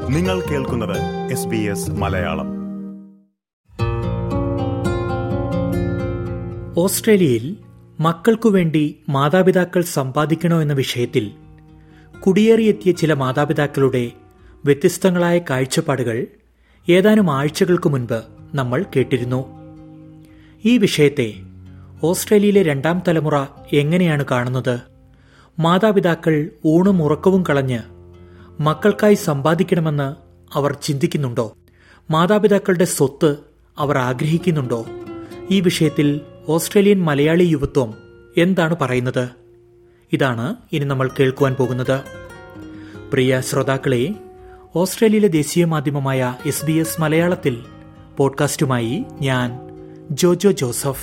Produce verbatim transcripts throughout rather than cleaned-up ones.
നിങ്ങൾ കേൾക്കുന്നത് S B S Malayalam. ഓസ്ട്രേലിയയിൽ മക്കൾക്കു വേണ്ടി മാതാപിതാക്കൾ സമ്പാദിക്കണോ എന്ന വിഷയത്തിൽ കുടിയേറിയെത്തിയ ചില മാതാപിതാക്കളുടെ വ്യത്യസ്തങ്ങളായ കാഴ്ചപ്പാടുകൾ ഏതാനും ആഴ്ചകൾക്ക് മുൻപ് നമ്മൾ കേട്ടിരുന്നു. ഈ വിഷയത്തെ ഓസ്ട്രേലിയയിലെ രണ്ടാം തലമുറ എങ്ങനെയാണ് കാണുന്നത്? മാതാപിതാക്കൾ ഊണും ഉറക്കവും കളഞ്ഞ് മക്കൾക്കായി സമ്പാദിക്കണമെന്ന് അവർ ചിന്തിക്കുന്നുണ്ടോ? മാതാപിതാക്കളുടെ സ്വത്ത് അവർ ആഗ്രഹിക്കുന്നുണ്ടോ? ഈ വിഷയത്തിൽ ഓസ്ട്രേലിയൻ മലയാളി യുവത്വം എന്താണ് പറയുന്നത്? ഇതാണ് ഇനി നമ്മൾ കേൾക്കുവാൻ പോകുന്നത്. പ്രിയ ശ്രോതാക്കളെ, ഓസ്ട്രേലിയയിലെ ദേശീയ മാധ്യമമായ എസ് ബി എസ് മലയാളത്തിൽ പോഡ്കാസ്റ്റുമായി ഞാൻ ജോജോ ജോസഫ്.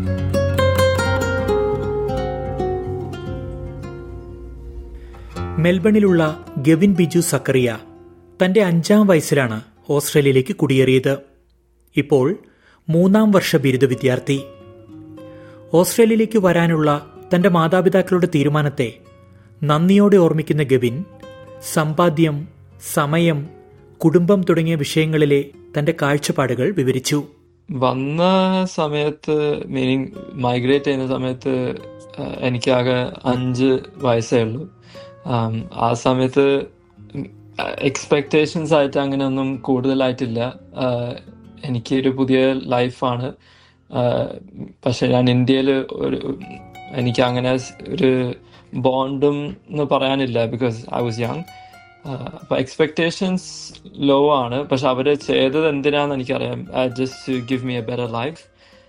മെൽബണിലുള്ള ഗെവിൻ ബിജു സക്കറിയ തന്റെ അഞ്ചാം വയസ്സിലാണ് ഓസ്ട്രേലിയയിലേക്ക് കുടിയേറിയത്. ഇപ്പോൾ മൂന്നാം വർഷ ബിരുദ വിദ്യാർത്ഥി. ഓസ്ട്രേലിയയിലേക്ക് വരാനുള്ള തന്റെ മാതാപിതാക്കളുടെ തീരുമാനത്തെ നന്ദിയോടെ ഓർമ്മിക്കുന്ന ഗെവിൻ സമ്പാദ്യം, സമയം, കുടുംബം തുടങ്ങിയ വിഷയങ്ങളിലെ തന്റെ കാഴ്ചപ്പാടുകൾ വിവരിച്ചു. വന്ന സമയത്ത്, മീനിങ് മൈഗ്രേറ്റ് ചെയ്യുന്ന സമയത്ത് എനിക്കാകെ അഞ്ച് വയസ്സേ ഉള്ളൂ. ആ സമയത്ത് എക്സ്പെക്ടേഷൻസ് ആയിട്ട് അങ്ങനെ ഒന്നും കൂടുതലായിട്ടില്ല. എനിക്കൊരു പുതിയ ലൈഫാണ്. പക്ഷെ ഞാൻ ഇന്ത്യയിൽ ഒരു എനിക്ക് അങ്ങനെ ഒരു ബോണ്ടും എന്ന് പറയാനില്ല, ബിക്കോസ് ഐ വാസ് യങ്. അപ്പൊ എക്സ്പെക്ടേഷൻസ് ലോ ആണ്. പക്ഷെ അവര് ചെയ്തത് എന്തിനാന്ന് എനിക്കറിയാം. Just to give me a better life.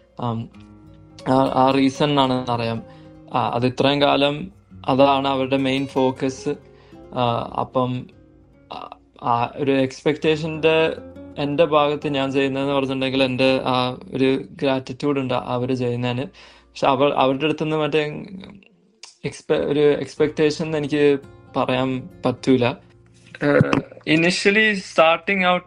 ആ റീസൺ ആണെന്ന് അറിയാം. അത് ഇത്രയും കാലം അതാണ് അവരുടെ മെയിൻ ഫോക്കസ്. അപ്പം ഒരു എക്സ്പെക്ടേഷന്റെ എൻ്റെ ഭാഗത്ത് ഞാൻ ചെയ്യുന്നതെന്ന് പറഞ്ഞിട്ടുണ്ടെങ്കിൽ എൻ്റെ ആ ഒരു ഗ്രാറ്റിറ്റ്യൂഡ് ഉണ്ട് അവർ ചെയ്യുന്നതിന്. പക്ഷെ അവർ അവരുടെ അടുത്ത് നിന്ന് മറ്റേ എക്സ്പെ ഒരു എക്സ്പെക്ടേഷൻ എനിക്ക് പറയാൻ പറ്റൂല. ഇനിഷ്യലി സ്റ്റാർട്ടിങ് ഔട്ട്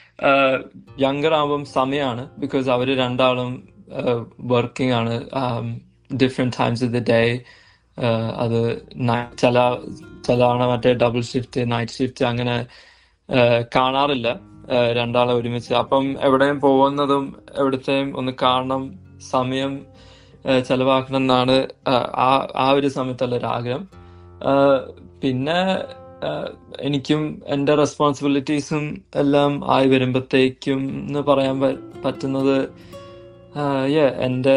യങ്ങർ ആവുമ്പം സമയമാണ്, ബിക്കോസ് അവർ രണ്ടാളും വർക്കിംഗ് ആണ് different times of the day. അത് ചില ചില മറ്റേ ഡബിൾ ഷിഫ്റ്റ്, നൈറ്റ് ഷിഫ്റ്റ് അങ്ങനെ കാണാറില്ല രണ്ടാളെ ഒരുമിച്ച്. അപ്പം എവിടെയും പോകുന്നതും എവിടത്തെയും ഒന്ന് കാണണം, സമയം ചെലവാക്കണം എന്നാണ് ആ ആ ഒരു സമയത്തുള്ള ഒരു ആഗ്രഹം. പിന്നെ എനിക്കും എൻ്റെ റെസ്പോൺസിബിലിറ്റീസും എല്ലാം ആയി വരുമ്പോഴത്തേക്കും എന്ന് പറയാൻ പറ്റുന്നത് എൻ്റെ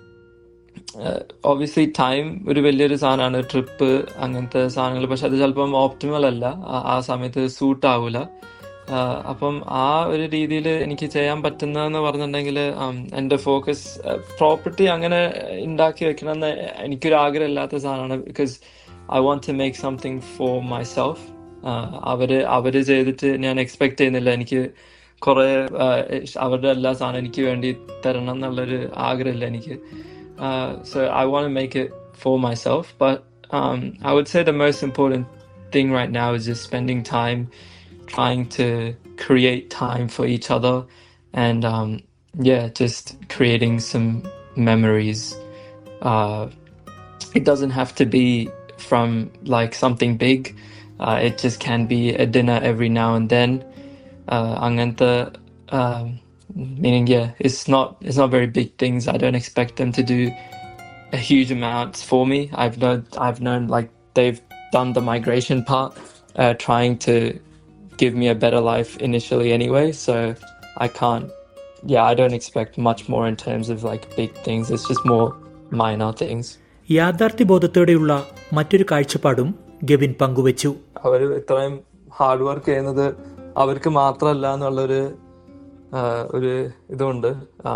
ഒബ്വിയസ്ലി ടൈം ഒരു വലിയൊരു സാധനമാണ്, ട്രിപ്പ് അങ്ങനത്തെ സാധനങ്ങൾ. പക്ഷെ അത് ചിലപ്പം ഓപ്റ്റിമൽ അല്ല, ആ സമയത്ത് സൂട്ട് ആവൂല. അപ്പം ആ ഒരു രീതിയിൽ എനിക്ക് ചെയ്യാൻ പറ്റുന്നതെന്ന് പറഞ്ഞിട്ടുണ്ടെങ്കിൽ എൻ്റെ ഫോക്കസ് പ്രോപ്പർട്ടി അങ്ങനെ ഉണ്ടാക്കി വെക്കണമെന്ന് എനിക്കൊരു ആഗ്രഹം ഇല്ലാത്ത സാധനമാണ്. Because I want to make something for myself. അവര് അവര് ചെയ്തിട്ട് ഞാൻ എക്സ്പെക്ട് ചെയ്യുന്നില്ല എനിക്ക് കുറെ അവരുടെ എല്ലാ സാധനം എനിക്ക് വേണ്ടി തരണം എന്നുള്ളൊരു ആഗ്രഹമില്ല എനിക്ക്. Uh, so I want to make it for myself, but um, I would say the most important thing right now is just spending time trying to create time for each other, and um, yeah, just creating some memories. Uh, it doesn't have to be from like something big. Uh, it just can be a dinner every now and then. Uh, anganta uh, Meaning, yeah, it's not it's not very big things. I don't expect them to do a huge amounts for me. I've known I've known like they've done the migration part, uh, trying to give me a better life initially anyway. So I can't. Yeah, I don't expect much more in terms of like big things. It's just more minor things. യാഥാർത്ഥ്യബോധത്തോടെയുള്ള മറ്റൊരു കാഴ്ചപ്പാടും Gavin പങ്കുവച്ചു. അവർ ഇത്രയും hard work ചെയ്യുന്നത് അവർക്ക് മാത്രമല്ല എന്നുള്ളൊരു ഒരു ഇതുണ്ട്.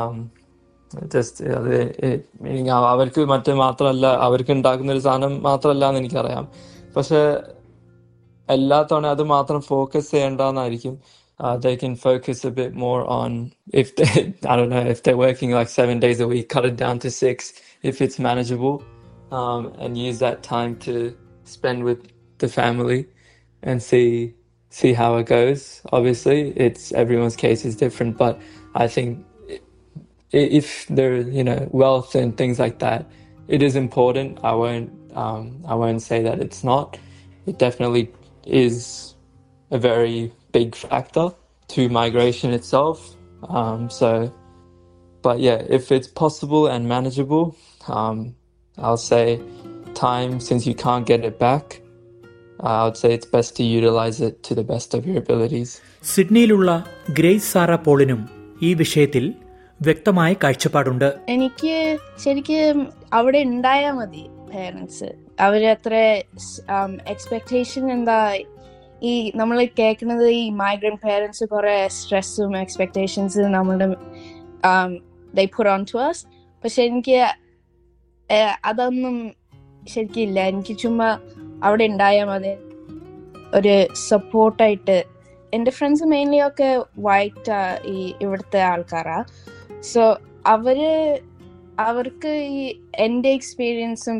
ജസ്റ്റ് അത് അവർക്ക് മറ്റേ മാത്രമല്ല, അവർക്ക് ഉണ്ടാക്കുന്ന ഒരു സാധനം മാത്രമല്ല എന്ന് എനിക്കറിയാം. പക്ഷെ എല്ലാ തവണ അത് മാത്രം ഫോക്കസ് ചെയ്യേണ്ടെന്നായിരിക്കും. They can focus a bit more on if they, I don't know, if they're working like seven days a week, cut it down to six if it's manageable, um, and use that time to spend with the family and see see how it goes. Obviously it's everyone's case is different, but I think if there you know wealth and things like that, it is important. I won't um I won't say that it's not. It definitely is a very big factor to migration itself. Um, so, but yeah, if it's possible and manageable, um, I'll say time, since you can't get it back, uh, I would say it's best to utilize it to the best of your abilities. സിഡ്നിയിലുള്ള Grace Sarah പോളിനും ഈ വിഷയത്തിൽ വ്യക്തമായ കാഴ്ചപ്പാടുണ്ട്. എനിക്ക് ശരിക്കും അവിടെ ഉണ്ടായാൽ മതി പേരൻസ്. അവരത്ര എക്സ്പെക്ടേഷൻ എന്താ, ഈ നമ്മൾ കേൾക്കുന്നത് ഈ മൈഗ്രന്റ് പേരൻസ് കുറെ സ്ട്രെസ്സും എക്സ്പെക്ടേഷൻസും നമ്മളുടെ they put on to us. പക്ഷെ എനിക്ക് അതൊന്നും ശരിക്കും ഇല്ല. എനിക്ക് ചുമ്മാ അവിടെ ഉണ്ടായാൽ മതി, ഒരു സപ്പോർട്ടായിട്ട്. എൻ്റെ ഫ്രണ്ട്സ് മെയിൻലി ഒക്കെ വൈറ്റ് ഈ ഇവിടുത്തെ ആൾക്കാരാ. സോ അവര് അവർക്ക് ഈ എൻ്റെ എക്സ്പീരിയൻസും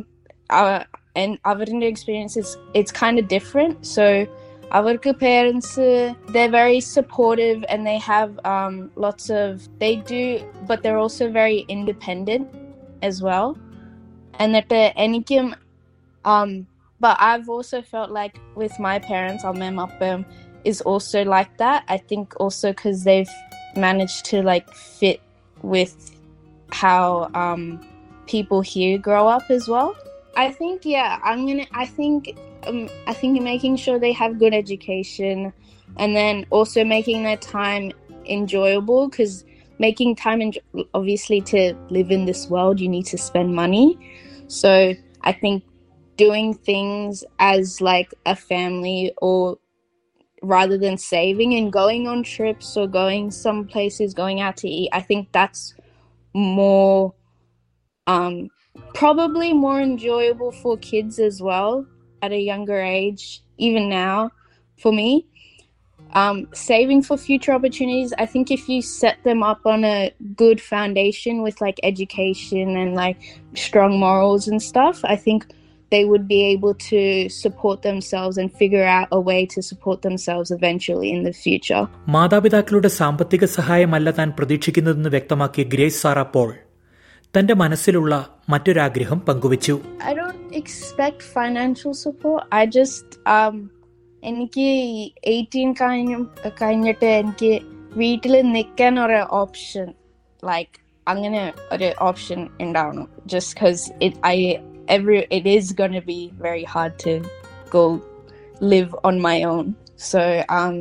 അവരുടെ experience it's kind of different. So അവർക്ക് parents they're very supportive and they have um, lots of they do, but they're also very independent as well. എന്നിട്ട് എനിക്കും um, but I've also felt like with my parents, our mum uppam is also like that. I think also because they've managed to like fit with how um, people here grow up as well. I think yeah, I'm gonna. I think um, I think making sure they have good education, and then also making their time enjoyable. Because making time, enjo- obviously, to live in this world, you need to spend money. So I think doing things as like a family, or rather than saving and going on trips or going some places, going out to eat, I think that's more. Um, Probably more enjoyable for kids as well at a younger age, even now for me. Um, saving for future opportunities, I think if you set them up on a good foundation with like education and like strong morals and stuff, I think they would be able to support themselves and figure out a way to support themselves eventually in the future. മാതാപിതാക്കളുടെ സാമ്പത്തിക സഹായമല്ല താൻ പ്രതീക്ഷിക്കുന്നതെന്ന് വ്യക്തമാക്കിയ grace Sara Paul തന്റെ മനസ്സിലുള്ള മറ്റൊരാഗ്രഹം പങ്കുവച്ചു. I don't expect financial support. I just um എനിക്ക് eighteen കഴിഞ്ഞു കഴിഞ്ഞിട്ട് എനിക്ക് വീട്ടിൽ നിൽക്കാൻ ഒരു ഓപ്ഷൻ, ലൈക്ക് അങ്ങനെ ഒരു ഓപ്ഷൻ ഉണ്ടാവണം. just because it I every it is going to be very hard to go live on my own. So um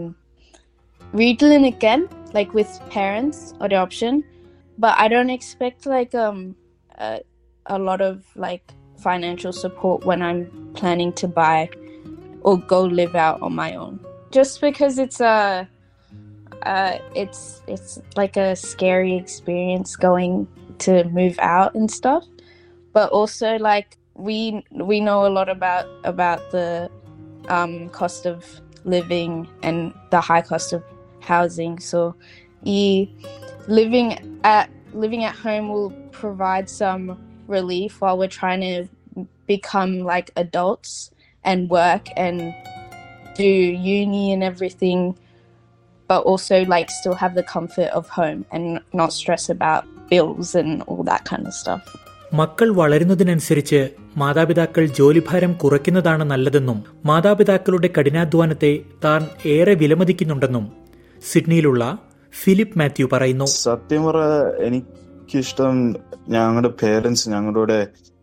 വീട്ടിൽ നിൽക്കാൻ like with parents ഒരു option. But I don't expect like um a, a lot of like financial support when I'm planning to buy or go live out on my own. Just because it's a uh it's it's like a scary experience going to move out and stuff. But also like we we know a lot about about the um cost of living and the high cost of housing. So e living at living at home will provide some relief while we're trying to become like adults and work and do uni and everything, but also like still have the comfort of home and not stress about bills and all that kind of stuff. മക്കൾ വളരുന്നതിനനുസരിച്ച് മാതാപിതാക്കൾ ജോലിഭാരം കുറയ്ക്കുന്നതാണ് നല്ലതെന്നും മാതാപിതാക്കളുടെ കഠിനാധ്വാനത്തെ താൻ ഏറെ വിലമതിക്കുന്നുണ്ടെന്നും സിഡ്നിയിലുള്ള Philip Mathew പറയുന്നു. സത്യം പറ എനിക്കിഷ്ടം ഞങ്ങളുടെ പേരൻസ് ഞങ്ങളുടെ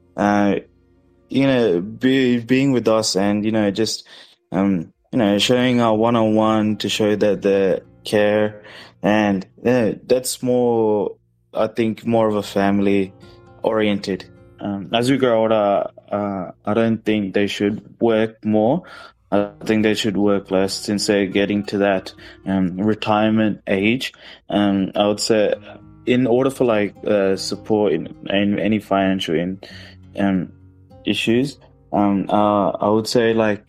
ഇങ്ങനെ being with us and you know just um you know showing our one-on-one to show that they care, and yeah, that's more I think more of a family oriented. Um, as we grow older, uh, I don't think they should work more. I think they should work less since they're getting to that um, retirement age. Um, I would say, in order for like uh, support in, in any financial in, um, issues, um, uh, I would say like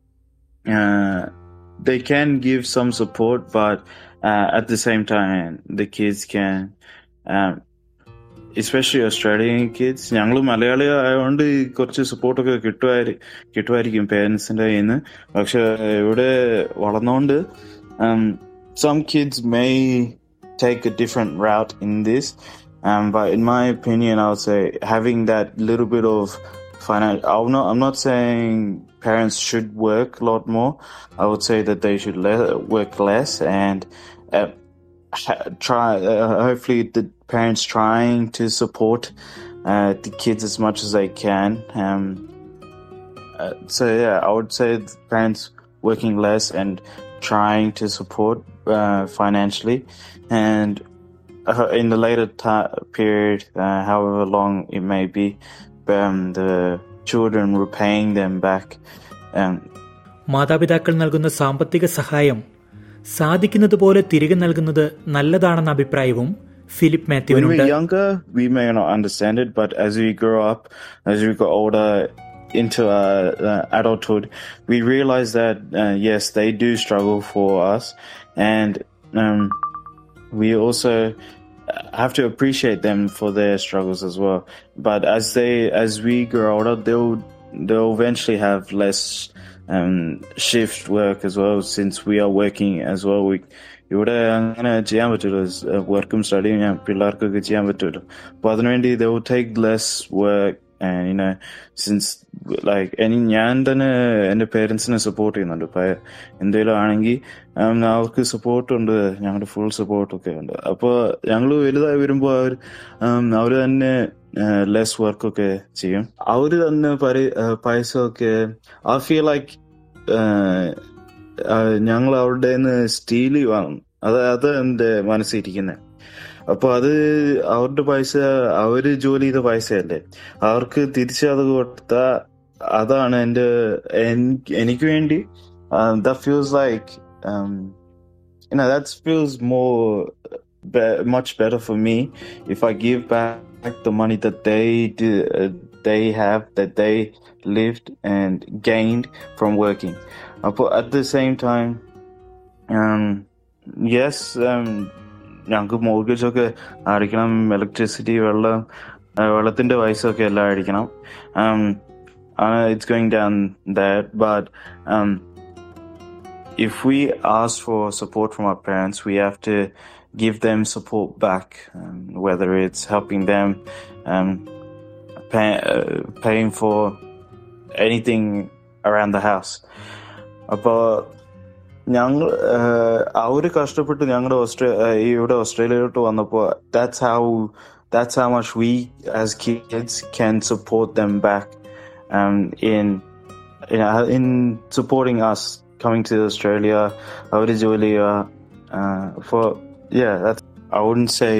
uh, they can give some support, but uh, at the same time, the kids can. Um, especially Australian kids, ഞങ്ങൾ മലയാളി ആയതുകൊണ്ട് കുറച്ച് സപ്പോർട്ടൊക്കെ കിട്ടുമായി കിട്ടുമായിരിക്കും പേരൻസിൻ്റെ കയ്യിൽ നിന്ന്. പക്ഷെ ഇവിടെ വളർന്നുകൊണ്ട് some kids may take a different route in this, um, but in my opinion I would say having that little bit of financial, I'm not, I'm not saying parents should work a lot more. I would say that they should le- work less and uh, ha- try. Uh, hopefully, the parents trying to support uh, the kids as much as they can. Um, uh, so yeah, I would say the parents working less and trying to support uh, financially, and uh, in the later ta- period, uh, however long it may be, um, the children repaying them back. Um, മാതാപിതാക്കൾ നൽകുന്ന സാമ്പത്തിക സഹായം സാധിക്കുന്നത് പോലെ തിരികെ നൽകുന്നത് നല്ലതാണെന്ന അഭിപ്രായവും ഫിലിപ്പ് when മാത്യുവിനുണ്ട്. we're younger, we may not understand it, but as we grow up, as we grow older into uh, uh, adulthood, we realize that uh, yes, they do struggle for us, and um, we also have to appreciate them for their struggles as well. But as they, as we grow older, they'll they'll eventually have less um, shift work as well, since we are working as well. We ഇവിടെ അങ്ങനെ ചെയ്യാൻ പറ്റുള്ളൂ, വർക്കും സ്റ്റഡിയും ഞാൻ പിള്ളേർക്കൊക്കെ ചെയ്യാൻ പറ്റുമല്ലോ. അപ്പോൾ അതിനുവേണ്ടി they will take less work. And you know, since like any ഞാൻ തന്നെ എൻ്റെ പേരൻസിനെ സപ്പോർട്ട് ചെയ്യുന്നുണ്ട്. ഇപ്പം എന്തെങ്കിലും ആണെങ്കിൽ അവർക്ക് സപ്പോർട്ടുണ്ട്, ഞങ്ങളുടെ ഫുൾ സപ്പോർട്ടൊക്കെ ഉണ്ട്. അപ്പോൾ ഞങ്ങൾ വലുതായി വരുമ്പോൾ അവർ അവർ തന്നെ ലെസ് വർക്കൊക്കെ ചെയ്യും. അവർ തന്നെ പൈസ ഒക്കെ ഐ ഫീൽ ലൈക്ക് ഞങ്ങൾ അവരുടെ നിന്ന് സ്റ്റീൽ വാങ്ങും. അത് അത് എൻ്റെ മനസ്സിരിക്കുന്നത്. അപ്പൊ അത് അവരുടെ പൈസ, അവര് ജോലി ചെയ്ത പൈസയല്ലേ, അവർക്ക് തിരിച്ച് അത് കൊടുത്താ അതാണ് എന്റെ എനിക്ക് വേണ്ടി. that feels like um, you know that feels more be- much better for me if I give back the money that they do, uh, they have that they lived and gained from working. But at the same time, um, yes, um, ഞങ്ങൾക്ക് mortgage ഒക്കെ അടിക്കണം, electricity, വെള്ളം, വെള്ളത്തിന്റെ പൈസ ഒക്കെ എല്ലാം അടിക്കണം. It's going down that. But if we ask for support from our parents, we have to give them support back, um, whether it's helping them, um, pay, uh, paying for anything around the house. But ഞങ്ങൾ അവര് കഷ്ടപ്പെട്ട് ഞങ്ങളുടെ ഓസ്ട്രേ ഇവിടെ ഓസ്ട്രേലിയയിലോട്ട് വന്നപ്പോൾ that's how that's how much we as kids can support them back um, in in in supporting us coming to Australia. അവര് ജോലി for yeah that's I wouldn't say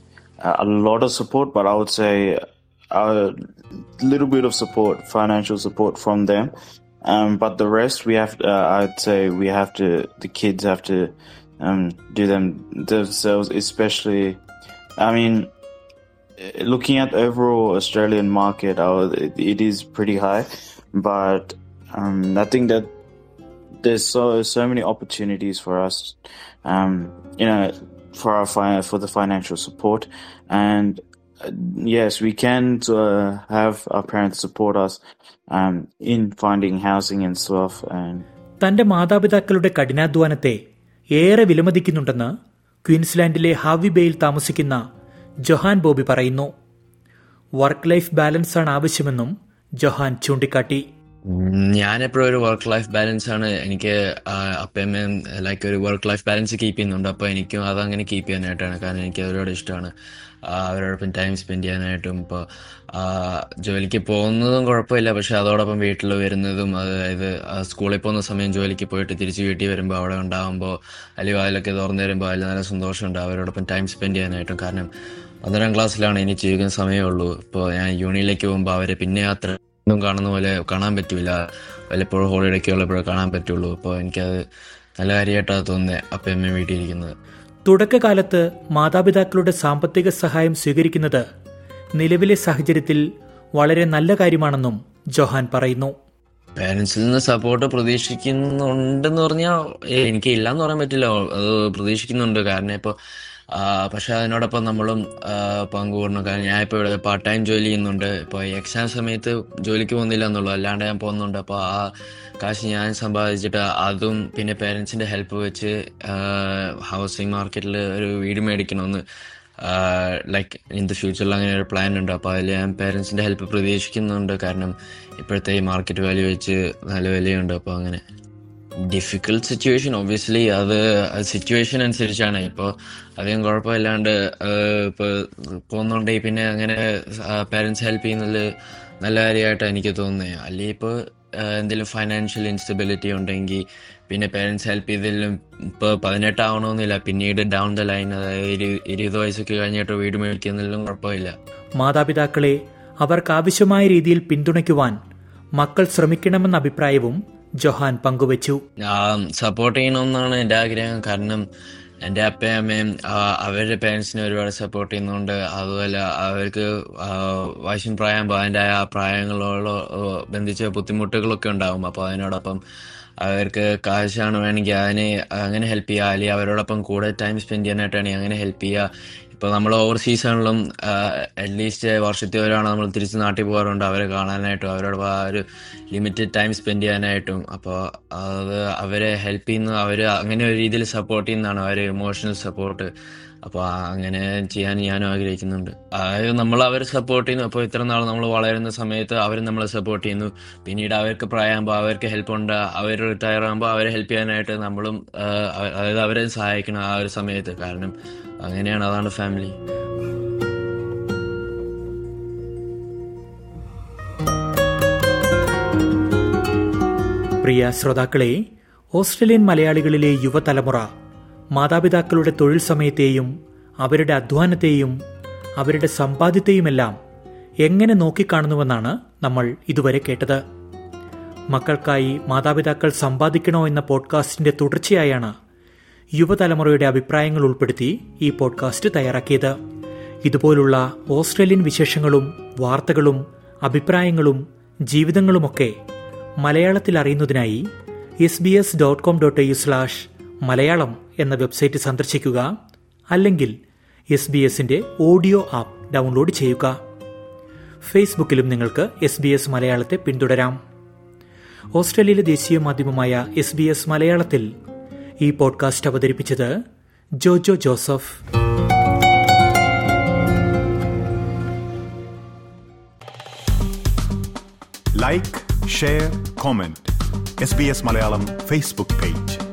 a lot of support, but I would say a little bit of support, financial support from them. Um, but the rest we have, uh, I'd say we have to, the kids have to um, do them themselves, especially, I mean, looking at the overall Australian market, uh, it, it is pretty high, but um, I think that there's so, so many opportunities for us, um, you know, for our fi- for the financial support. And uh, yes, we can uh, have our parents support us Um, in finding housing and stuff. And തന്റെ മാതാപിതാക്കളുടെ കഠിനാധ്വാനത്തെ ഏറെ വിലമതിക്കുന്നുണ്ടെന്ന് ക്വീൻസ്ലാൻഡിലെ Harvey ബേയിൽ താമസിക്കുന്ന Johan Bobby പറയുന്നു. Work life balance ആണ് ആവശ്യമെന്നും Johan ചൂണ്ടിക്കാട്ടി. ഞാനെപ്പോഴും ഒരു work life balance ആണ് എനിക്ക് അപ്പയമ്മയും ലൈക്ക് ഒരു വർക്ക് ലൈഫ് ബാലൻസ് കീപ്പ് ചെയ്യുന്നുണ്ട്. അപ്പോൾ എനിക്കും അതങ്ങനെ കീപ്പ് ചെയ്യാനായിട്ടാണ്, കാരണം എനിക്ക് അവരോട് ഇഷ്ടമാണ്, അവരോടൊപ്പം ടൈം സ്പെൻഡ് ചെയ്യാനായിട്ടും. ഇപ്പോൾ ജോലിക്ക് പോകുന്നതും കുഴപ്പമില്ല, പക്ഷെ അതോടൊപ്പം വീട്ടിൽ വരുന്നതും, അതായത് സ്കൂളിൽ പോകുന്ന സമയം ജോലിക്ക് പോയിട്ട് തിരിച്ച് വീട്ടിൽ വരുമ്പോൾ അവിടെ ഉണ്ടാകുമ്പോൾ അല്ലെങ്കിൽ അതിലൊക്കെ തുറന്നു വരുമ്പോൾ അതിൽ നല്ല സന്തോഷമുണ്ട് അവരോടൊപ്പം ടൈം സ്പെൻഡ് ചെയ്യാനായിട്ടും. കാരണം പന്ത്രണ്ടാം ക്ലാസ്സിലാണ് ഇനി ചെയ്യുന്ന സമയമേ ഇപ്പോൾ ഞാൻ യൂണിയിലേക്ക് പോകുമ്പോൾ അവരെ പിന്നെ അത്ര ഒന്നും കാണുന്ന പോലെ കാണാൻ പറ്റില്ല, വല്ലപ്പോഴും ഹോളിഡേക്ക് ഉള്ളപ്പോഴേ കാണാൻ പറ്റുള്ളൂ. അപ്പോൾ എനിക്കത് നല്ല കാര്യമായിട്ടാണ് തോന്നുന്നത് അപ്പയമ്മ വീട്ടിലിരിക്കുന്നത്. തുടക്കകാലത്ത് മാതാപിതാക്കളുടെ സാമ്പത്തിക സഹായം സ്വീകരിക്കുന്നത് നിലവിലെ സാഹചര്യത്തിൽ വളരെ നല്ല കാര്യമാണെന്നും ജൊഹാൻ പറയുന്നു. പേരൻസിൽ നിന്ന് സപ്പോർട്ട് പ്രതീക്ഷിക്കുന്നുണ്ടെന്ന് പറഞ്ഞാൽ എനിക്ക് ഇല്ലാന്ന് പറയാൻ പറ്റില്ല, അത് പ്രതീക്ഷിക്കുന്നുണ്ട്. കാരണം ഇപ്പോൾ പക്ഷെ അതിനോടൊപ്പം നമ്മളും പങ്കുകൂടണം. കാരണം ഞാൻ ഇപ്പോൾ ഇവിടെ പാർട്ട് ടൈം ജോലി ചെയ്യുന്നുണ്ട്. ഇപ്പോൾ ഈ എക്സാം സമയത്ത് ജോലിക്ക് പോകുന്നില്ല എന്നുള്ളൂ, അല്ലാണ്ട് ഞാൻ പോകുന്നുണ്ട്. അപ്പോൾ ആ കാശ് ഞാൻ സമ്പാദിച്ചിട്ട് അതും പിന്നെ പേരൻസിൻ്റെ ഹെൽപ്പ് വെച്ച് ഹൗസിംഗ് മാർക്കറ്റിൽ ഒരു വീട് മേടിക്കണമെന്ന് ലൈക്ക് ഇൻ ദ ഫ്യൂച്ചറിൽ അങ്ങനെ ഒരു പ്ലാൻ ഉണ്ട്. അപ്പോൾ അതിൽ ഞാൻ പേരൻസിൻ്റെ ഹെൽപ്പ് പ്രതീക്ഷിക്കുന്നുണ്ട്. കാരണം ഇപ്പോഴത്തെ ഈ മാർക്കറ്റ് വാല്യൂ വെച്ച് നല്ല വിലയുണ്ട്. അപ്പോൾ അങ്ങനെ ഡിഫിക്കൽട്ട് സിറ്റുവേഷൻ ഒബ്വിയസ്ലി അത് സിറ്റുവേഷൻ അനുസരിച്ചാണ്. ഇപ്പോൾ അധികം കുഴപ്പമില്ലാണ്ട് ഇപ്പോൾ പോകുന്നുണ്ടെങ്കിൽ പിന്നെ അങ്ങനെ പേരൻസ് ഹെൽപ്പ് ചെയ്യുന്നത് നല്ല കാര്യമായിട്ടാണ് എനിക്ക് തോന്നുന്നത്. അല്ലെങ്കിൽ ഇപ്പോൾ എന്തെങ്കിലും ഫൈനാൻഷ്യൽ ഇൻസ്റ്റബിലിറ്റി ഉണ്ടെങ്കിൽ പിന്നെ പേരൻസ് ഹെൽപ്പ് ചെയ്തെങ്കിലും ഇപ്പോൾ പതിനെട്ടാവണമെന്നില്ല, പിന്നീട് ഡൗൺ ദ ലൈൻ അതായത് ഇരു ഇരുപത് വയസ്സൊക്കെ കഴിഞ്ഞിട്ട് വീട് മേടിക്കുന്നതിലും കുഴപ്പമില്ല. മാതാപിതാക്കളെ അവർക്കാവശ്യമായ രീതിയിൽ പിന്തുണയ്ക്കുവാൻ മക്കൾ ശ്രമിക്കണമെന്ന അഭിപ്രായവും ജൊഹാൻ പങ്കുവച്ചു. സപ്പോർട്ട് ചെയ്യണമെന്നാണ് എൻ്റെ ആഗ്രഹം. കാരണം എൻ്റെ അപ്പയും അമ്മയും അവരുടെ പേരൻസിനെ ഒരുപാട് സപ്പോർട്ട് ചെയ്യുന്നുണ്ട്. അതുപോലെ അവർക്ക് വയസ്സിൻ പ്രായമാകുമ്പോൾ അതിൻ്റെ ആ പ്രായങ്ങളോട് ബന്ധിച്ച ബുദ്ധിമുട്ടുകളൊക്കെ ഉണ്ടാകും. അപ്പോൾ അതിനോടൊപ്പം അവർക്ക് കാശാണ് വേണമെങ്കിൽ അതിനെ അങ്ങനെ ഹെൽപ്പ് ചെയ്യുക, അല്ലെങ്കിൽ അവരോടൊപ്പം കൂടെ ടൈം സ്പെൻഡ് ചെയ്യാനായിട്ടാണെങ്കിൽ അങ്ങനെ ഹെൽപ്പ് ചെയ്യുക. ഇപ്പോൾ നമ്മൾ ഓവർസീസ് ആണെങ്കിലും അറ്റ്ലീസ്റ്റ് വർഷത്തിൽ ഒരാണ് നമ്മൾ തിരിച്ച് നാട്ടിൽ പോകാറുണ്ട് അവരെ കാണാനായിട്ടും അവരോടൊപ്പം ആ ഒരു ലിമിറ്റഡ് ടൈം സ്പെൻഡ് ചെയ്യാനായിട്ടും. അപ്പോൾ അത് അവരെ ഹെൽപ്പ് ചെയ്യുന്ന അവർ അങ്ങനെ ഒരു രീതിയിൽ സപ്പോർട്ട് ചെയ്യുന്നതാണ് അവർ ഇമോഷണൽ സപ്പോർട്ട്. അപ്പോൾ അങ്ങനെ ചെയ്യാൻ ഞാനും ആഗ്രഹിക്കുന്നുണ്ട്. അതായത് നമ്മൾ അവരെ സപ്പോർട്ട് ചെയ്യുന്നു. അപ്പോൾ ഇത്ര നാൾ നമ്മൾ വളരുന്ന സമയത്ത് അവർ നമ്മളെ സപ്പോർട്ട് ചെയ്യുന്നു. പിന്നീട് അവർക്ക് പ്രായമാകുമ്പോൾ അവർക്ക് ഹെൽപ്പ് ഉണ്ട്. അവർ റിട്ടയർ ആകുമ്പോൾ അവരെ ഹെൽപ്പ് ചെയ്യാനായിട്ട് നമ്മളും അതായത് അവരെ സഹായിക്കണം ആ ഒരു സമയത്ത്. കാരണം അങ്ങനെയാണ്, അതാണ് ഫാമിലി. പ്രിയ ശ്രോതാക്കളെ, ഓസ്ട്രേലിയൻ മലയാളികളിലെ യുവതലമുറ മാതാപിതാക്കളുടെ തൊഴിൽ സമയത്തെയും അവരുടെ അധ്വാനത്തെയും അവരുടെ സമ്പാദ്യത്തെയുമെല്ലാം എങ്ങനെ നോക്കിക്കാണുന്നുവെന്നാണ് നമ്മൾ ഇതുവരെ കേട്ടത്. മക്കൾക്കായി മാതാപിതാക്കൾ സമ്പാദിക്കണോ എന്ന പോഡ്കാസ്റ്റിന്റെ തുടർച്ചയായാണ് യുവതലമുറയുടെ അഭിപ്രായങ്ങൾ ഉൾപ്പെടുത്തി ഈ പോഡ്കാസ്റ്റ് തയ്യാറാക്കിയത്. ഇതുപോലുള്ള ഓസ്ട്രേലിയൻ വിശേഷങ്ങളും വാർത്തകളും അഭിപ്രായങ്ങളും ജീവിതങ്ങളുമൊക്കെ മലയാളത്തിൽ അറിയുന്നതിനായി S B S dot com dot A U slash Malayalam എന്ന വെബ്സൈറ്റ് സന്ദർശിക്കുക. അല്ലെങ്കിൽ എസ് ബി എസിന്റെ ഓഡിയോ ആപ്പ് ഡൗൺലോഡ് ചെയ്യുക. ഫേസ്ബുക്കിലും നിങ്ങൾക്ക് എസ് ബി എസ് മലയാളത്തെ പിന്തുടരാം. ഓസ്ട്രേലിയയിലെ ദേശീയ മാധ്യമമായ എസ് ബി എസ് മലയാളത്തിൽ ഈ പോഡ്കാസ്റ്റ് അവതരിപ്പിച്ചത് Jojo Joseph. Like, share, comment. S B S Malayalam Facebook page.